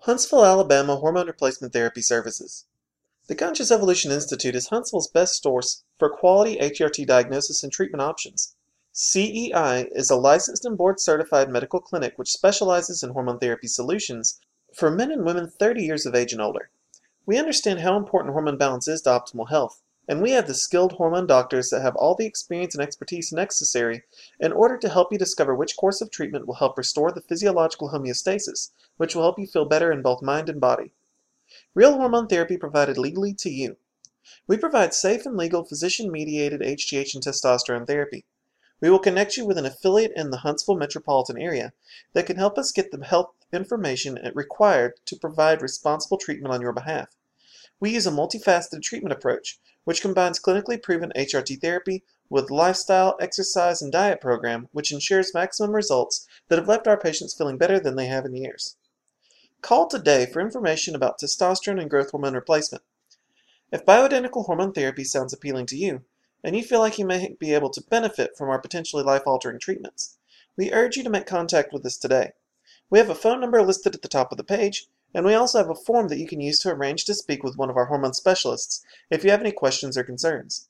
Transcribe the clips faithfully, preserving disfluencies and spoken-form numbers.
Huntsville, Alabama Hormone Replacement Therapy Services. The Conscious Evolution Institute is Huntsville's best source for quality H E R T diagnosis and treatment options. C E I is a licensed and board-certified medical clinic which specializes in hormone therapy solutions for men and women thirty years of age and older. We understand how important hormone balance is to optimal health, and we have the skilled hormone doctors that have all the experience and expertise necessary in order to help you discover which course of treatment will help restore the physiological homeostasis, which will help you feel better in both mind and body. Real hormone therapy provided legally to you. We provide safe and legal physician-mediated H G H and testosterone therapy. We will connect you with an affiliate in the Huntsville metropolitan area that can help us get the health information required to provide responsible treatment on your behalf. We use a multifaceted treatment approach, which combines clinically proven H R T therapy with lifestyle, exercise, and diet program, which ensures maximum results that have left our patients feeling better than they have in years. Call today for information about testosterone and growth hormone replacement. If bioidentical hormone therapy sounds appealing to you, and you feel like you may be able to benefit from our potentially life-altering treatments, we urge you to make contact with us today. We have a phone number listed at the top of the page, and we also have a form that you can use to arrange to speak with one of our hormone specialists if you have any questions or concerns.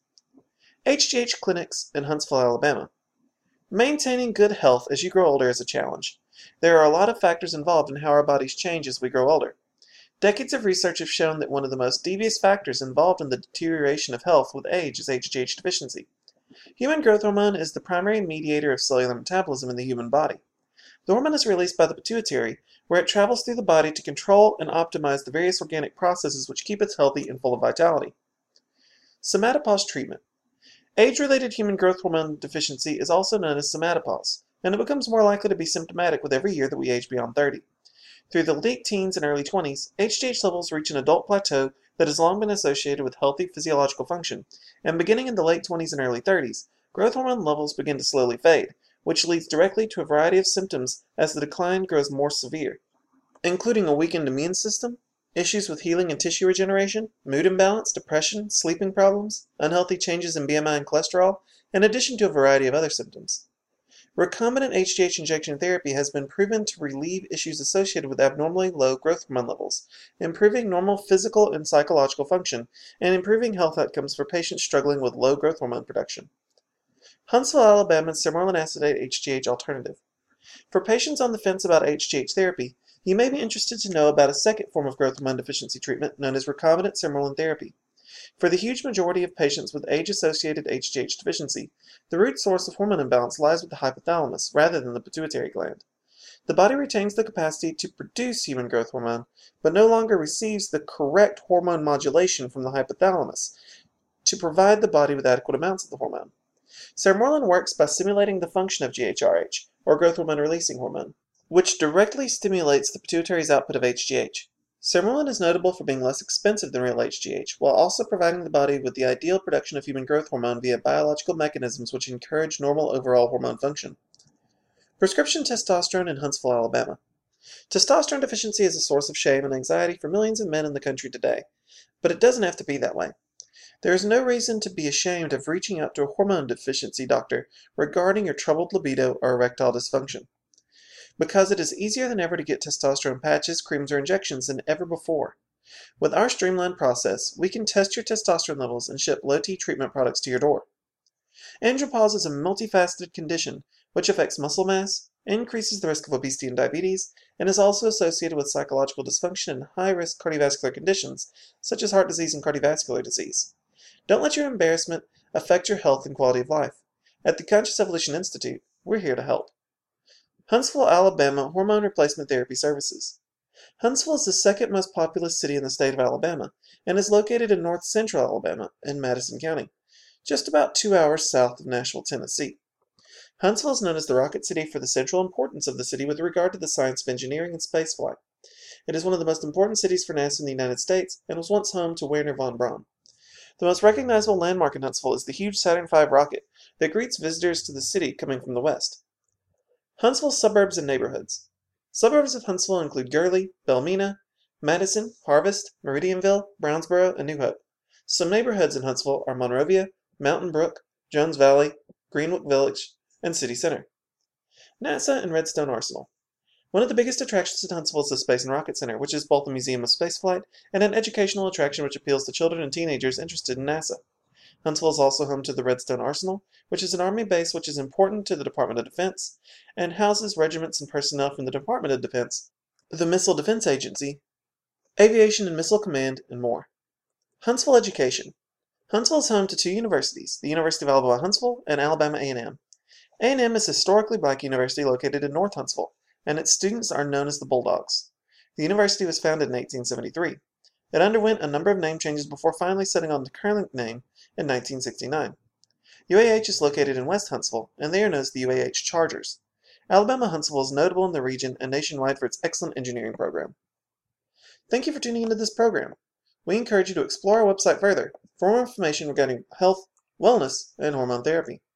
H G H Clinics in Huntsville, Alabama. Maintaining good health as you grow older is a challenge. There are a lot of factors involved in how our bodies change as we grow older. Decades of research have shown that one of the most devious factors involved in the deterioration of health with age is H G H deficiency. Human growth hormone is the primary mediator of cellular metabolism in the human body. The hormone is released by the pituitary, where it travels through the body to control and optimize the various organic processes which keep us healthy and full of vitality. Somatopause treatment. Age-related human growth hormone deficiency is also known as somatopause, and it becomes more likely to be symptomatic with every year that we age beyond thirty. Through the late teens and early twenties, H G H levels reach an adult plateau that has long been associated with healthy physiological function, and beginning in the late twenties and early thirties, growth hormone levels begin to slowly fade, which leads directly to a variety of symptoms as the decline grows more severe, including a weakened immune system, issues with healing and tissue regeneration, mood imbalance, depression, sleeping problems, unhealthy changes in B M I and cholesterol, in addition to a variety of other symptoms. Recombinant H G H injection therapy has been proven to relieve issues associated with abnormally low growth hormone levels, improving normal physical and psychological function, and improving health outcomes for patients struggling with low growth hormone production. Huntsville, Alabama's Sermorelin acetate H G H alternative. For patients on the fence about H G H therapy, you may be interested to know about a second form of growth hormone deficiency treatment known as recombinant Sermorelin therapy. For the huge majority of patients with age-associated H G H deficiency, the root source of hormone imbalance lies with the hypothalamus rather than the pituitary gland. The body retains the capacity to produce human growth hormone, but no longer receives the correct hormone modulation from the hypothalamus to provide the body with adequate amounts of the hormone. Sermorelin works by stimulating the function of G H R H, or growth hormone releasing hormone, which directly stimulates the pituitary's output of H G H. Sermorelin is notable for being less expensive than real H G H, while also providing the body with the ideal production of human growth hormone via biological mechanisms which encourage normal overall hormone function. Prescription testosterone in Huntsville, Alabama. Testosterone deficiency is a source of shame and anxiety for millions of men in the country today, but it doesn't have to be that way. There is no reason to be ashamed of reaching out to a hormone deficiency doctor regarding your troubled libido or erectile dysfunction, because it is easier than ever to get testosterone patches, creams, or injections than ever before. With our streamlined process, we can test your testosterone levels and ship low-T treatment products to your door. Andropause is a multifaceted condition which affects muscle mass, increases the risk of obesity and diabetes, and is also associated with psychological dysfunction and high-risk cardiovascular conditions such as heart disease and cardiovascular disease. Don't let your embarrassment affect your health and quality of life. At the Conscious Evolution Institute, we're here to help. Huntsville, Alabama Hormone Replacement Therapy Services. Huntsville is the second most populous city in the state of Alabama and is located in north central Alabama in Madison County, just about two hours south of Nashville, Tennessee. Huntsville is known as the Rocket City for the central importance of the city with regard to the science of engineering and spaceflight. It is one of the most important cities for NASA in the United States and was once home to Wernher von Braun. The most recognizable landmark in Huntsville is the huge Saturn five rocket that greets visitors to the city coming from the west. Huntsville suburbs and neighborhoods. Suburbs of Huntsville include Gurley, Belmina, Madison, Harvest, Meridianville, Brownsboro, and New Hope. Some neighborhoods in Huntsville are Monrovia, Mountain Brook, Jones Valley, Greenwood Village, and City Center. NASA and Redstone Arsenal. One of the biggest attractions at Huntsville is the Space and Rocket Center, which is both a museum of spaceflight and an educational attraction which appeals to children and teenagers interested in NASA. Huntsville is also home to the Redstone Arsenal, which is an Army base which is important to the Department of Defense and houses regiments and personnel from the Department of Defense, the Missile Defense Agency, Aviation and Missile Command, and more. Huntsville Education. Huntsville is home to two universities, the University of Alabama-Huntsville and Alabama A and M. A and M is a historically black university located in North Huntsville, and its students are known as the Bulldogs. The university was founded in eighteen seventy-three. It underwent a number of name changes before finally settling on the current name in nineteen sixty-nine. U A H is located in West Huntsville, and they are known as the U A H Chargers. Alabama-Huntsville is notable in the region and nationwide for its excellent engineering program. Thank you for tuning into this program. We encourage you to explore our website further for more information regarding health, wellness, and hormone therapy.